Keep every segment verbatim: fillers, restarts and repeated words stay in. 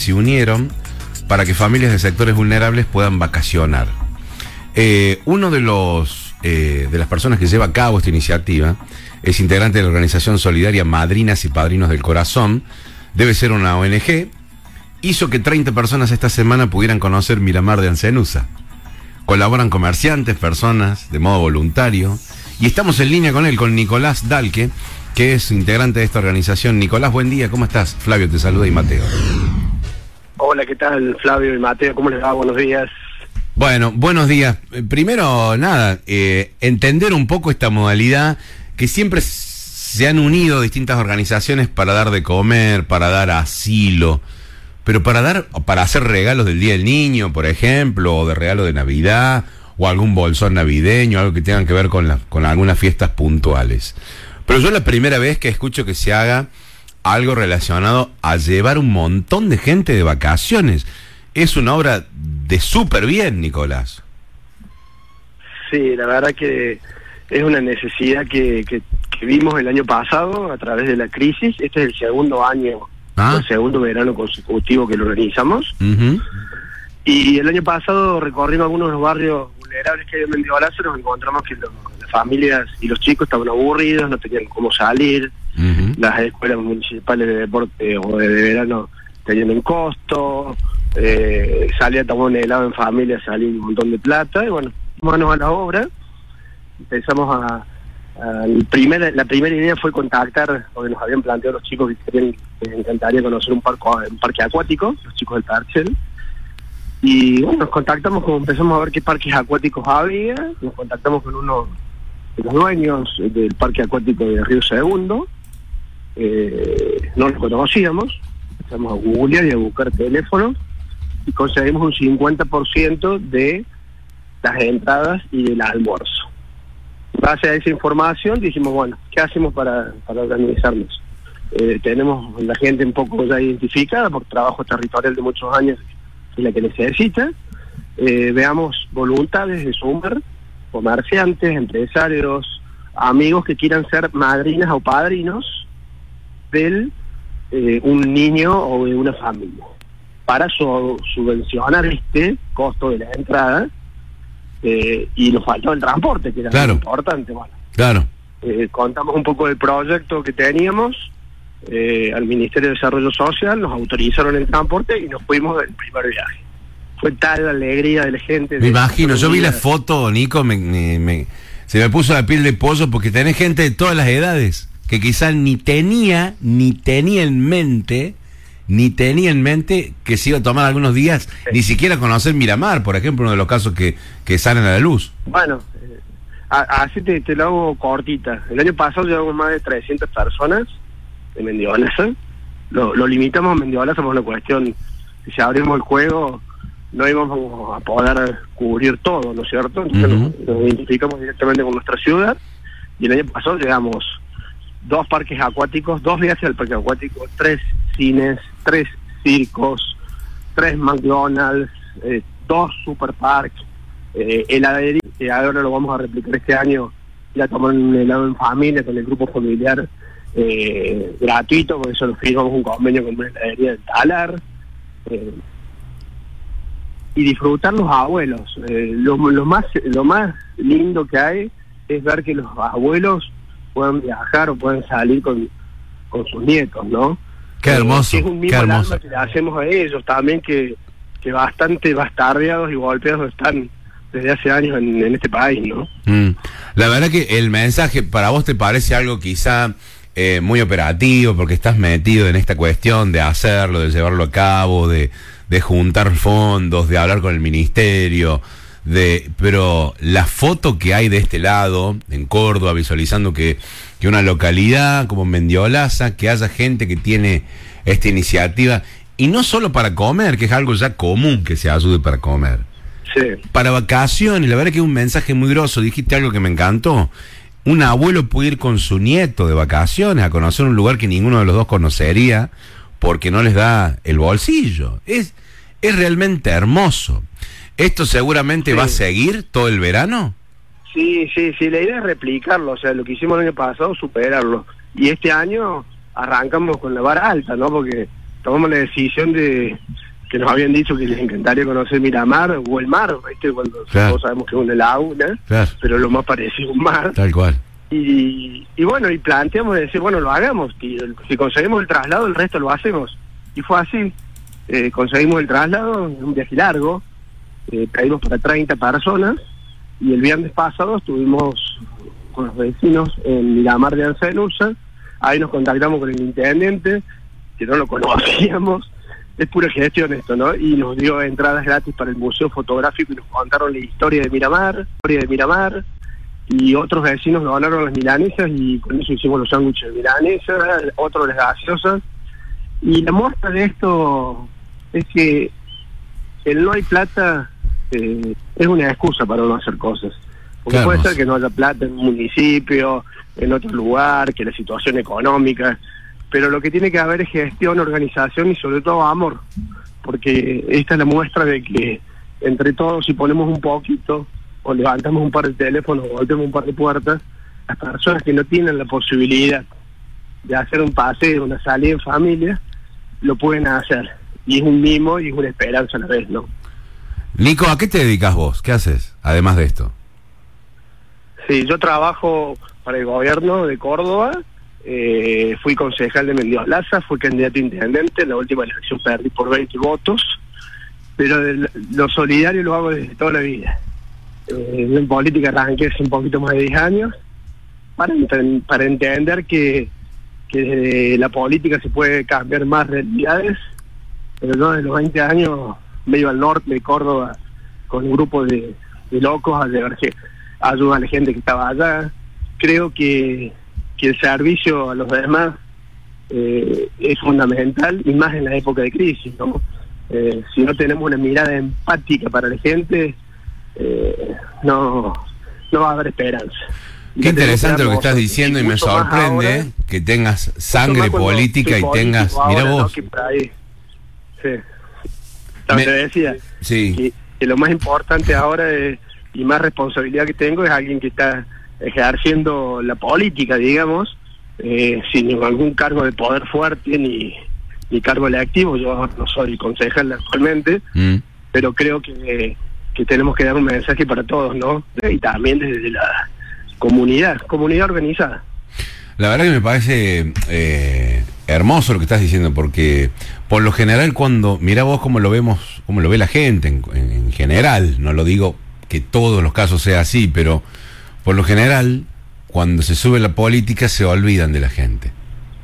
se unieron para que familias de sectores vulnerables puedan vacacionar. Eh, uno de los eh, de las personas que lleva a cabo esta iniciativa es integrante de la organización solidaria Madrinas y Padrinos del Corazón, debe ser una O N G, hizo que treinta personas esta semana pudieran conocer Miramar de Ancenusa. Colaboran comerciantes, personas, de modo voluntario, y estamos en línea con él, con Nicolás Dalque, que es integrante de esta organización. Nicolás, buen día, ¿cómo estás? Flavio te saluda y Mateo. Hola, ¿qué tal, Flavio y Mateo? ¿Cómo les va? Buenos días. Bueno, buenos días. Primero, nada, eh, entender un poco esta modalidad que siempre se han unido distintas organizaciones para dar de comer, para dar asilo, pero para dar, para hacer regalos del Día del Niño, por ejemplo, o de regalo de Navidad, o algún bolsón navideño, algo que tenga que ver con, la, con algunas fiestas puntuales. Pero yo la primera vez que escucho que se haga algo relacionado a llevar un montón de gente de vacaciones. Es una obra de súper bien, Nicolás. Sí, la verdad que es una necesidad que, que, que vimos el año pasado a través de la crisis. Este es el segundo año, ¿Ah? el segundo verano consecutivo que lo organizamos. Uh-huh. Y el año pasado recorrimos algunos de los barrios vulnerables que hay en Mendiola-Lázaro, nos encontramos que los, las familias y los chicos estaban aburridos, no tenían cómo salir. Uh-huh. Las escuelas municipales de deporte o de, de verano tenían un costo, eh, salía a tomar un helado en familia, salía un montón de plata, y bueno, manos a la obra. Empezamos a, a el primer, la primera idea fue contactar, porque nos habían planteado los chicos que querían, les encantaría conocer un parque, un parque acuático, los chicos del Parcel. Y bueno, nos contactamos, como empezamos a ver qué parques acuáticos había, nos contactamos con uno de los dueños del parque acuático de Río Segundo. Eh, no lo conocíamos, empezamos a googlear y a buscar teléfonos y conseguimos un cincuenta por ciento de las entradas y del almuerzo. En base a esa información dijimos, bueno, ¿qué hacemos para, para organizarnos? Eh, tenemos la gente un poco ya identificada por trabajo territorial de muchos años, es la que necesita. Eh, veamos voluntades de sumar, comerciantes, empresarios, amigos que quieran ser madrinas o padrinos de eh, un niño o de una familia, para su, subvencionar este costo de la entrada, eh, y nos faltó el transporte, que era claro. muy importante. Bueno, claro. Eh, contamos un poco del proyecto que teníamos, eh, al Ministerio de Desarrollo Social, nos autorizaron el transporte y nos fuimos del primer viaje. Fue tal la alegría de la gente. Me de imagino, yo vi la foto, Nico, me, me, me, se me puso la piel de pollo porque tenés gente de todas las edades que quizás ni tenía, ni tenía en mente, ni tenía en mente que se iba a tomar algunos días, sí. ni siquiera conocer Miramar, por ejemplo, uno de los casos que, que salen a la luz. Bueno, eh, así te, te lo hago cortita. El año pasado llevamos más de trescientas personas de Mendiola-Lázaro. Lo, lo limitamos a Mendiola-Lázaro por una cuestión, si abrimos el juego, no íbamos a poder cubrir todo, ¿no es cierto? Entonces uh-huh. nos, nos identificamos directamente con nuestra ciudad, y el año pasado llegamos dos parques acuáticos, dos viajes al parque acuático, tres cines, tres circos, tres McDonald's, eh, dos superparks, eh, heladería, que ahora lo vamos a replicar este año, ir a tomar un helado en familia con el grupo familiar eh, gratuito, por eso nos firmamos un convenio con una heladería del Talar, eh, y disfrutar los abuelos. Eh, lo, lo más lo más lindo que hay es ver que los abuelos puedan viajar o puedan salir con, con sus nietos, ¿no? Qué hermoso, eh, es un mismo qué hermoso. alma que le hacemos a ellos también, que, que bastante bastardeados y golpeados están desde hace años en, en este país, ¿no? Mm. La verdad que el mensaje para vos te parece algo quizá eh, muy operativo, porque estás metido en esta cuestión de hacerlo, de llevarlo a cabo, de, de juntar fondos, de hablar con el ministerio, de pero la foto que hay de este lado, en Córdoba, visualizando que, que una localidad como Mendiola-Lázaro, que haya gente que tiene esta iniciativa, y no solo para comer, que es algo ya común que se ayude para comer, sí. para vacaciones. La verdad que es un mensaje muy grosso. Dijiste algo que me encantó: un abuelo puede ir con su nieto de vacaciones a conocer un lugar que ninguno de los dos conocería porque no les da el bolsillo. Es, es realmente hermoso. ¿Esto seguramente sí. va a seguir todo el verano? Sí, sí, sí, la idea es replicarlo, o sea, lo que hicimos el año pasado, superarlo. Y este año arrancamos con la vara alta, ¿no? Porque tomamos la decisión de que nos habían dicho que les encantaría conocer Miramar o el mar, ¿viste? Cuando claro. todos sabemos que es una laguna, claro. pero lo más parecido a un mar. Tal cual. Y, y bueno, y planteamos de decir, bueno, lo hagamos, y si conseguimos el traslado, el resto lo hacemos. Y fue así, eh, conseguimos el traslado, un viaje largo, eh, caímos para treinta personas, y el viernes pasado estuvimos con los vecinos en Miramar de Ancelusa, ahí nos contactamos con el intendente, que no lo conocíamos, es pura gestión esto, ¿no? Y nos dio entradas gratis para el museo fotográfico y nos contaron la historia de Miramar, la historia de Miramar, y otros vecinos nos donaron las milanesas y con eso hicimos los sándwiches de milanesa, otros las gaseosas. Y la muestra de esto es que el no hay plata eh, es una excusa para no hacer cosas. Porque claro. puede ser que no haya plata en un municipio, en otro lugar, que la situación económica, pero lo que tiene que haber es gestión, organización y sobre todo amor, porque esta es la muestra de que entre todos, si ponemos un poquito, o levantamos un par de teléfonos, o golpeamos un par de puertas, las personas que no tienen la posibilidad de hacer un paseo, una salida en familia, lo pueden hacer. Y es un mimo y es una esperanza a la vez, ¿no? Nico, ¿a qué te dedicas vos? ¿Qué haces, además de esto? Sí, yo trabajo para el gobierno de Córdoba, eh, fui concejal de Mendiolaza, fui candidato a intendente, en la última elección perdí por veinte votos, pero de lo solidario lo hago desde toda la vida. Eh, en política arranqué hace un poquito más de diez años, para, ent para entender que, que desde la política se puede cambiar más realidades, pero yo desde los veinte años me iba al norte de Córdoba con un grupo de, de locos a llevar ayuda a la gente que estaba allá. Creo que, que el servicio a los demás eh, es fundamental, y más en la época de crisis, ¿no? Eh, si no tenemos una mirada empática para la gente, eh, no, no va a haber esperanza. Qué interesante lo que estás diciendo y me sorprende ahora, que tengas sangre política y tengas... Mira vos. ¿No? Que ahí, sí. Me, te decía sí. que, que lo más importante ahora es, y más responsabilidad que tengo, es alguien que está ejerciendo la política, digamos, eh, sin algún cargo de poder fuerte ni, ni cargo electivo. Yo no soy concejal actualmente, mm. pero creo que, que tenemos que dar un mensaje para todos, ¿no? Y también desde la comunidad, comunidad organizada. La verdad que me parece eh, hermoso lo que estás diciendo, porque por lo general cuando, mira vos cómo lo vemos, cómo lo ve la gente en, en, en general, no lo digo que todos los casos sea así, pero por lo general cuando se sube la política se olvidan de la gente.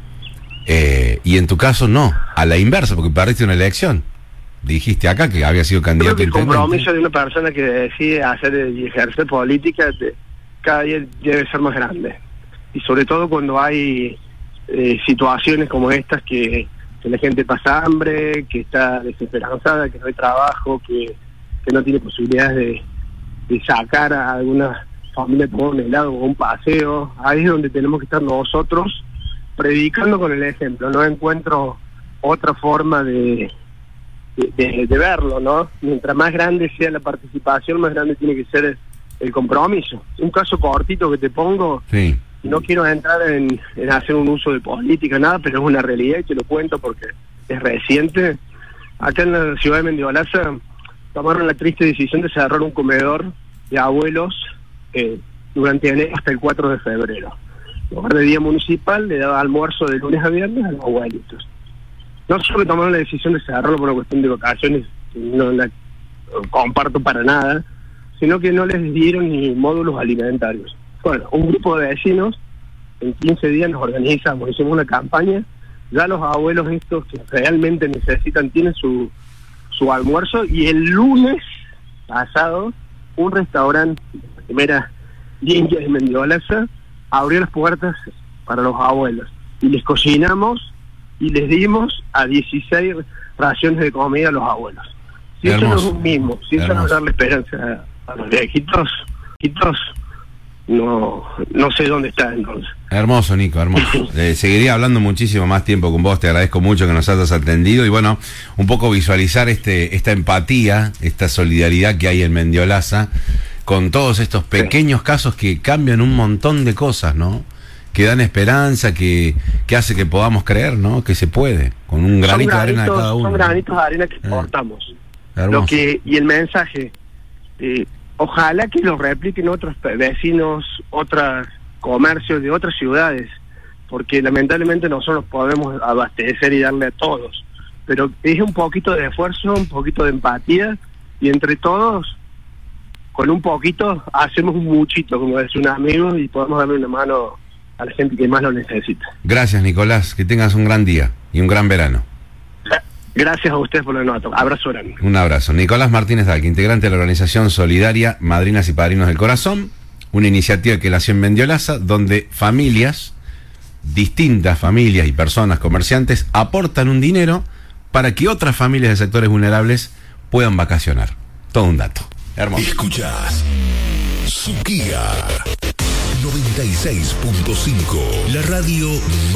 Eh, y en tu caso no, a la inversa, porque perdiste una elección. Dijiste acá que había sido candidato. Creo que el compromiso de una persona que decide hacer y ejercer política de, cada día debe ser más grande. Y sobre todo cuando hay eh, situaciones como estas que, que la gente pasa hambre, que está desesperanzada, que no hay trabajo, que, que no tiene posibilidades de, de sacar a alguna familia a tomar un helado o un paseo. Ahí es donde tenemos que estar nosotros predicando con el ejemplo. No encuentro otra forma de, de, de, de verlo, ¿no? Mientras más grande sea la participación, más grande tiene que ser el, el compromiso. Un caso cortito que te pongo... Sí. No quiero entrar en, en hacer un uso de política, nada, pero es una realidad y te lo cuento porque es reciente. Acá en la ciudad de Mendiolaza tomaron la triste decisión de cerrar un comedor de abuelos eh, durante enero hasta el cuatro de febrero. En lugar de día municipal, le daba almuerzo de lunes a viernes a los abuelitos. No solo tomaron la decisión de cerrarlo por una cuestión de vacaciones, no la comparto para nada, sino que no les dieron ni módulos alimentarios. Bueno, un grupo de vecinos, en quince días nos organizamos, hicimos una campaña, ya los abuelos estos que realmente necesitan tienen su, su almuerzo, y el lunes pasado un restaurante de la primera línea de Mendiolaza abrió las puertas para los abuelos, y les cocinamos y les dimos a dieciséis raciones de comida a los abuelos. Si eso no es un mismo, si eso no es darle esperanza a los viejitos, viejitos No, no sé dónde está entonces. Hermoso, Nico, hermoso. Eh, seguiría hablando muchísimo más tiempo con vos, te agradezco mucho que nos hayas atendido y bueno, un poco visualizar este esta empatía, esta solidaridad que hay en Mendiolaza con todos estos pequeños sí. casos que cambian un montón de cosas, ¿no? que dan esperanza, que, que hace que podamos creer, ¿no? Que se puede, con un granito de arena de cada uno. Son granitos de arena que aportamos. Eh, lo que, y el mensaje, eh, ojalá que lo repliquen otros vecinos, otros comercios de otras ciudades, porque lamentablemente nosotros podemos abastecer y darle a todos, pero es un poquito de esfuerzo, un poquito de empatía, y entre todos, con un poquito, hacemos un muchito, como decía un amigo, y podemos darle una mano a la gente que más lo necesita. Gracias, Nicolás, que tengas un gran día y un gran verano. Gracias a ustedes por la nota. Abrazo grande. Un abrazo. Nicolás Martínez Dalqui, integrante de la organización solidaria Madrinas y Padrinos del Corazón, una iniciativa que nació en Mendiolaza, donde familias, distintas familias y personas, comerciantes, aportan un dinero para que otras familias de sectores vulnerables puedan vacacionar. Todo un dato. Hermoso. Escuchás Suquía noventa y seis punto cinco, la radio